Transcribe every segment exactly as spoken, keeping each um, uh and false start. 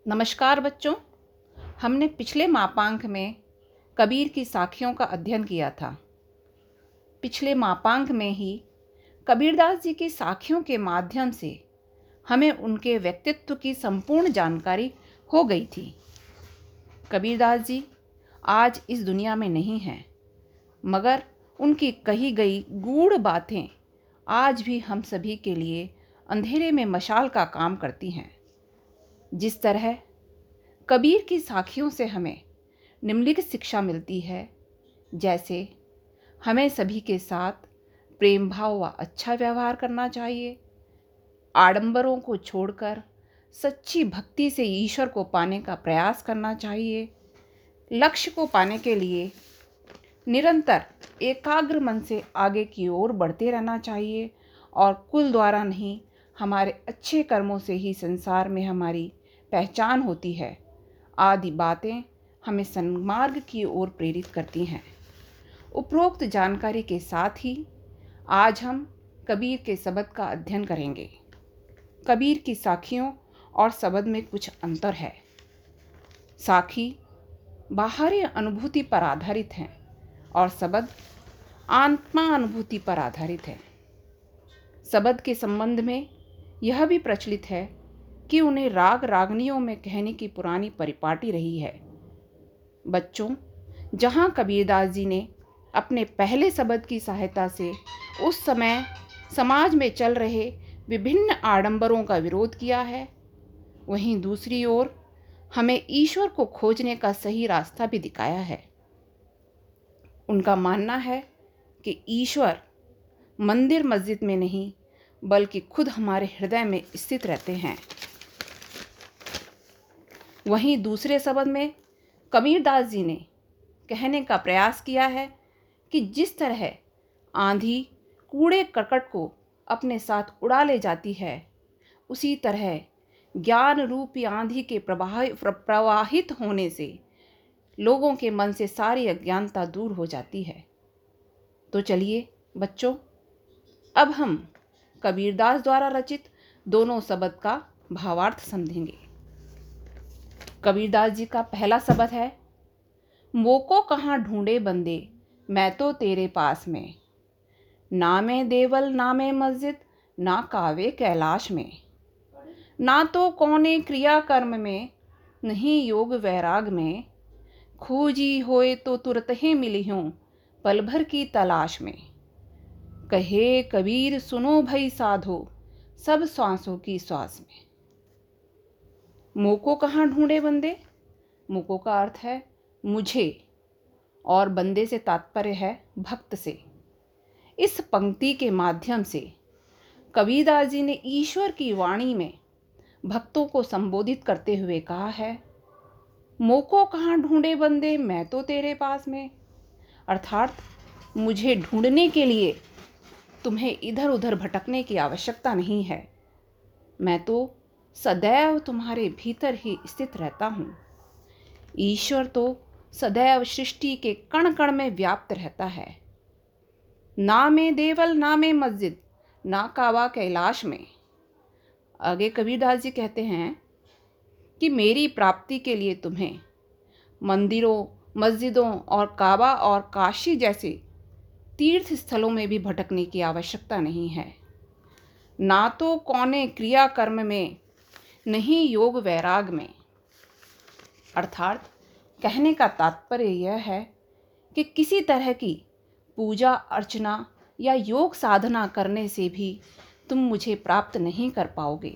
नमस्कार बच्चों। हमने पिछले मापांक में कबीर की साखियों का अध्ययन किया था। पिछले मापांक में ही कबीरदास जी की साखियों के माध्यम से हमें उनके व्यक्तित्व की संपूर्ण जानकारी हो गई थी। कबीरदास जी आज इस दुनिया में नहीं हैं, मगर उनकी कही गई गूढ़ बातें आज भी हम सभी के लिए अंधेरे में मशाल का काम करती हैं। जिस तरह कबीर की साखियों से हमें निम्नलिखित शिक्षा मिलती है, जैसे हमें सभी के साथ प्रेम भाव व अच्छा व्यवहार करना चाहिए, आडंबरों को छोड़कर सच्ची भक्ति से ईश्वर को पाने का प्रयास करना चाहिए, लक्ष्य को पाने के लिए निरंतर एकाग्र मन से आगे की ओर बढ़ते रहना चाहिए और कुल द्वारा नहीं, हमारे अच्छे कर्मों से ही संसार में हमारी पहचान होती है आदि बातें हमें सन्मार्ग की ओर प्रेरित करती हैं। उपरोक्त जानकारी के साथ ही आज हम कबीर के शब्द का अध्ययन करेंगे। कबीर की साखियों और शब्द में कुछ अंतर है। साखी बाहरी अनुभूति पर आधारित हैं और शब्द आत्मा अनुभूति पर आधारित है। शब्द के संबंध में यह भी प्रचलित है कि उन्हें राग रागनियों में कहने की पुरानी परिपाटी रही है। बच्चों, जहाँ कबीरदास जी ने अपने पहले शब्द की सहायता से उस समय समाज में चल रहे विभिन्न आडंबरों का विरोध किया है, वहीं दूसरी ओर हमें ईश्वर को खोजने का सही रास्ता भी दिखाया है। उनका मानना है कि ईश्वर मंदिर मस्जिद में नहीं, बल्कि खुद हमारे हृदय में स्थित रहते हैं। वहीं दूसरे शब्द में कबीरदास जी ने कहने का प्रयास किया है कि जिस तरह आंधी कूड़े करकट को अपने साथ उड़ा ले जाती है, उसी तरह ज्ञान रूपी आंधी के प्रवाहित होने से लोगों के मन से सारी अज्ञानता दूर हो जाती है। तो चलिए बच्चों, अब हम कबीरदास द्वारा रचित दोनों शब्द का भावार्थ समझेंगे। कबीरदास जी का पहला शब्द है, मोको कहाँ ढूंढे बंदे मैं तो तेरे पास में, ना मैं देवल ना मैं मस्जिद ना कावे कैलाश में, ना तो कौने क्रिया कर्म में नहीं योग वैराग में, खोजी होए तो तुरत ही मिली हूँ पल भर की तलाश में, कहे कबीर सुनो भई साधो सब श्वासों की श्वास में। मोको कहाँ ढूंढे बंदे, मोको का अर्थ है मुझे और बंदे से तात्पर्य है भक्त से। इस पंक्ति के माध्यम से कबीरदास जी ने ईश्वर की वाणी में भक्तों को संबोधित करते हुए कहा है, मोको कहाँ ढूंढे बंदे मैं तो तेरे पास में, अर्थात मुझे ढूंढने के लिए तुम्हें इधर उधर भटकने की आवश्यकता नहीं है, मैं तो सदैव तुम्हारे भीतर ही स्थित रहता हूँ। ईश्वर तो सदैव सृष्टि के कण कण में व्याप्त रहता है। ना में देवल ना में मस्जिद ना काबा कैलाश में। आगे कबीरदास जी कहते हैं कि मेरी प्राप्ति के लिए तुम्हें मंदिरों, मस्जिदों और काबा और काशी जैसे तीर्थ स्थलों में भी भटकने की आवश्यकता नहीं है, ना तो कौने क्रिया कर्म में नहीं योग वैराग में। अर्थात कहने का तात्पर्य यह है कि किसी तरह की पूजा अर्चना या योग साधना करने से भी तुम मुझे प्राप्त नहीं कर पाओगे।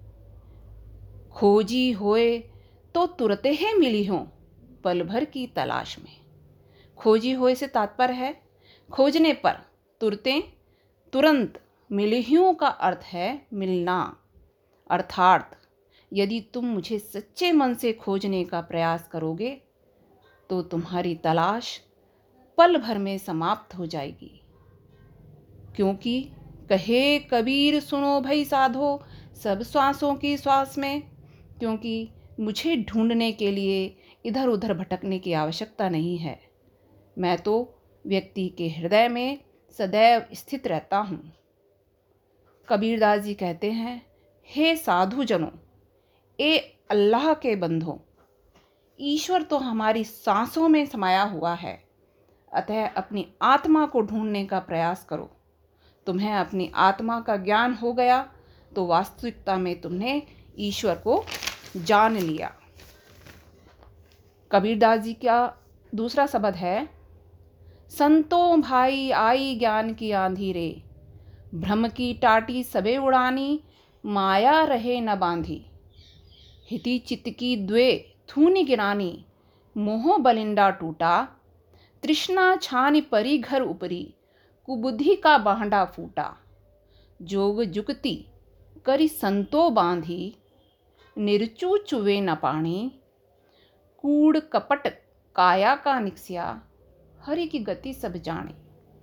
खोजी होए तो तुरते ही मिली हो पल भर की तलाश में। खोजी होए से तात्पर्य है खोजने पर, तुरते तुरंत, मिलियों का अर्थ है मिलना। अर्थात यदि तुम मुझे सच्चे मन से खोजने का प्रयास करोगे तो तुम्हारी तलाश पल भर में समाप्त हो जाएगी। क्योंकि कहे कबीर सुनो भई साधो सब श्वासों की श्वास में, क्योंकि मुझे ढूंढने के लिए इधर उधर भटकने की आवश्यकता नहीं है, मैं तो व्यक्ति के हृदय में सदैव स्थित रहता हूँ। कबीरदास जी कहते हैं, हे साधु जनों, ए अल्लाह के बंधो, ईश्वर तो हमारी सांसों में समाया हुआ है, अतः अपनी आत्मा को ढूंढने का प्रयास करो। तुम्हें अपनी आत्मा का ज्ञान हो गया तो वास्तविकता में तुमने ईश्वर को जान लिया। कबीरदास जी का दूसरा शब्द है, संतों भाई आई ज्ञान की आंधी रे, भ्रम की टाटी सबे उड़ानी, माया रहे न बांधी। हिति चित्त की द्वे थूनी गिरानी, मोह बलिंडा टूटा, तृष्णा छानी परी घर उपरी, कुबुद्धि का बांडा फूटा। जोग जुगति करी संतो बांधी, निर्चू चुवे न पानी, कूड़ कपट काया का निक्स्या, हरि की गति सब जाने।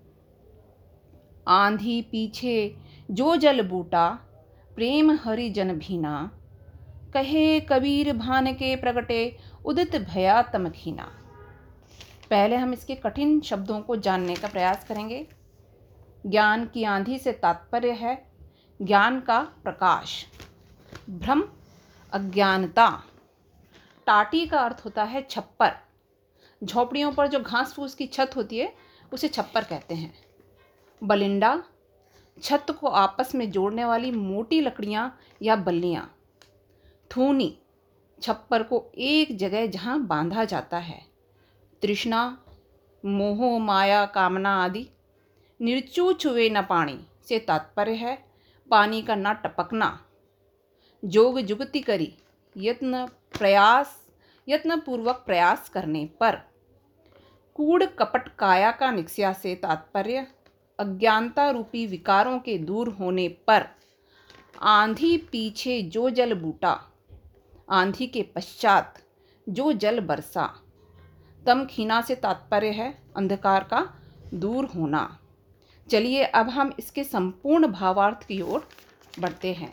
आंधी पीछे जो जल बूटा, प्रेम हरि जन भीना, कहे कबीर भान के प्रगटे, उदित भया तमखीना। पहले हम इसके कठिन शब्दों को जानने का प्रयास करेंगे। ज्ञान की आंधी से तात्पर्य है ज्ञान का प्रकाश। भ्रम अज्ञानता। टाटी का अर्थ होता है छप्पर। झोपड़ियों पर जो घास फूस की छत होती है उसे छप्पर कहते हैं। बलिंडा, छत को आपस में जोड़ने वाली मोटी लकड़ियां या बल्लियां। थूनी, छप्पर को एक जगह जहां बांधा जाता है। तृष्णा, मोह माया कामना आदि। निर्चू चुवे न पानी से तात्पर्य है पानी का न टपकना। जोग जुगति करी, यत्न प्रयास यत्न पूर्वक प्रयास करने पर। कूड़ कपट काया का निक्स्या से तात्पर्य अज्ञानता रूपी विकारों के दूर होने पर। आंधी पीछे जो जल बूटा, आंधी के पश्चात जो जल बरसा। तमखीना से तात्पर्य है अंधकार का दूर होना। चलिए अब हम इसके संपूर्ण भावार्थ की ओर बढ़ते हैं।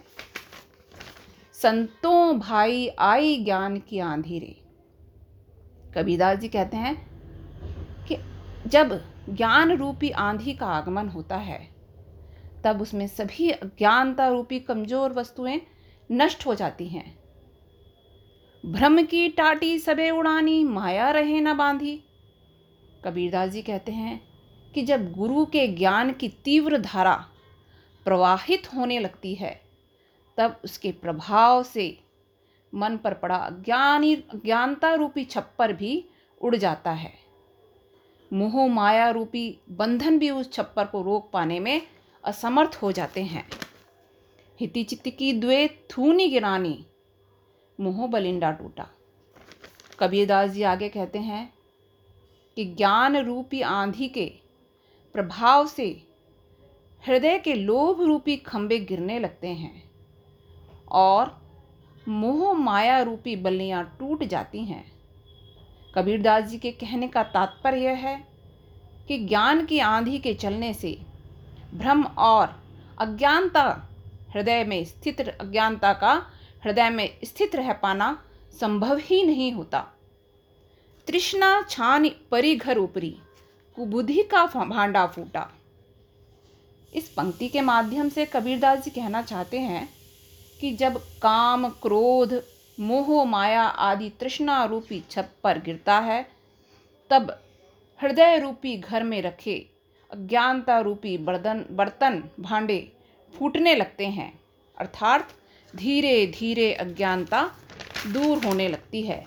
संतों भाई आई ज्ञान की आंधी रे। कबीरदास जी कहते हैं कि जब ज्ञान रूपी आंधी का आगमन होता है तब उसमें सभी अज्ञानता रूपी कमजोर वस्तुएं नष्ट हो जाती हैं। भ्रम की टाटी सबे उड़ानी, माया रहे न बांधी। कबीरदास जी कहते हैं कि जब गुरु के ज्ञान की तीव्र धारा प्रवाहित होने लगती है तब उसके प्रभाव से मन पर पड़ा अज्ञानी अज्ञानता रूपी छप्पर भी उड़ जाता है। मोह माया रूपी बंधन भी उस छप्पर को रोक पाने में असमर्थ हो जाते हैं। हिति चित्त की द्वे थूनी गिरानी, मोह बलिंडा टूटा। कबीरदास जी आगे कहते हैं कि ज्ञान रूपी आंधी के प्रभाव से हृदय के लोभ रूपी खंभे गिरने लगते हैं और मोह माया रूपी बल्लियां टूट जाती हैं। कबीरदास जी के कहने का तात्पर्य यह है कि ज्ञान की आंधी के चलने से भ्रम और अज्ञानता हृदय में स्थित अज्ञानता का हृदय में स्थित रह पाना संभव ही नहीं होता। तृष्णा छान परी घर ऊपरी, कुबुद्धि का भांडा फूटा। इस पंक्ति के माध्यम से कबीरदास जी कहना चाहते हैं कि जब काम, क्रोध, मोह माया आदि तृष्णा रूपी छत पर गिरता है तब हृदय रूपी घर में रखे अज्ञानता रूपी बर्तन बर्तन भांडे फूटने लगते हैं, अर्थात धीरे धीरे अज्ञानता दूर होने लगती है।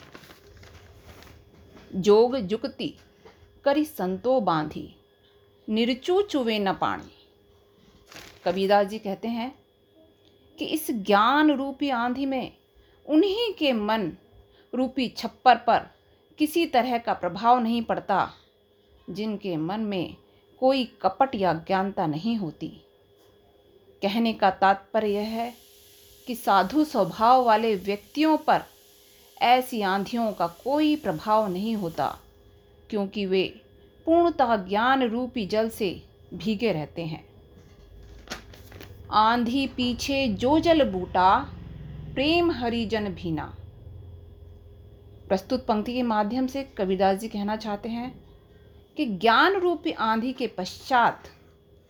जोग जुगति करी संतो बांधी, निर्चू चुवे न पानी। कबीरदास जी कहते हैं कि इस ज्ञान रूपी आंधी में उन्हीं के मन रूपी छप्पर पर किसी तरह का प्रभाव नहीं पड़ता जिनके मन में कोई कपट या अज्ञानता नहीं होती। कहने का तात्पर्य यह है कि साधु स्वभाव वाले व्यक्तियों पर ऐसी आंधियों का कोई प्रभाव नहीं होता क्योंकि वे पूर्णतः ज्ञान रूपी जल से भीगे रहते हैं। आंधी पीछे जो जल बूटा, प्रेम हरिजन भीना। प्रस्तुत पंक्ति के माध्यम से कबीरदास जी कहना चाहते हैं कि ज्ञान रूपी आंधी के पश्चात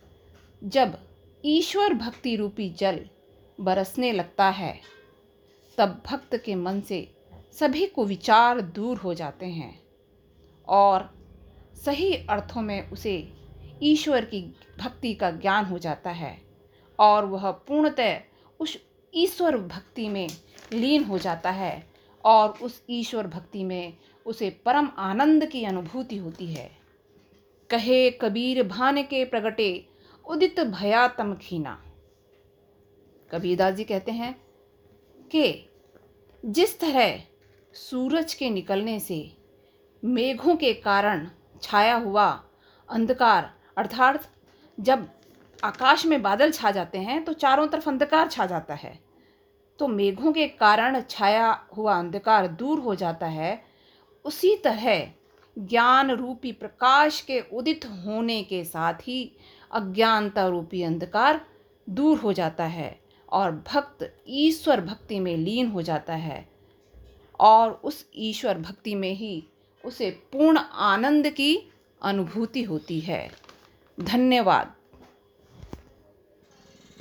जब ईश्वर भक्ति रूपी जल बरसने लगता है तब भक्त के मन से सभी कुविचार दूर हो जाते हैं और सही अर्थों में उसे ईश्वर की भक्ति का ज्ञान हो जाता है और वह पूर्णतः उस ईश्वर भक्ति में लीन हो जाता है और उस ईश्वर भक्ति में उसे परम आनंद की अनुभूति होती है। कहे कबीर भान के प्रगटे उदित भया तम खीना। कबीरदास जी कहते हैं कि जिस तरह सूरज के निकलने से मेघों के कारण छाया हुआ अंधकार, अर्थात जब आकाश में बादल छा जाते हैं तो चारों तरफ अंधकार छा जाता है, तो मेघों के कारण छाया हुआ अंधकार दूर हो जाता है, उसी तरह ज्ञान रूपी प्रकाश के उदित होने के साथ ही अज्ञानता रूपी अंधकार दूर हो जाता है और भक्त ईश्वर भक्ति में लीन हो जाता है और उस ईश्वर भक्ति में ही उसे पूर्ण आनंद की अनुभूति होती है। धन्यवाद।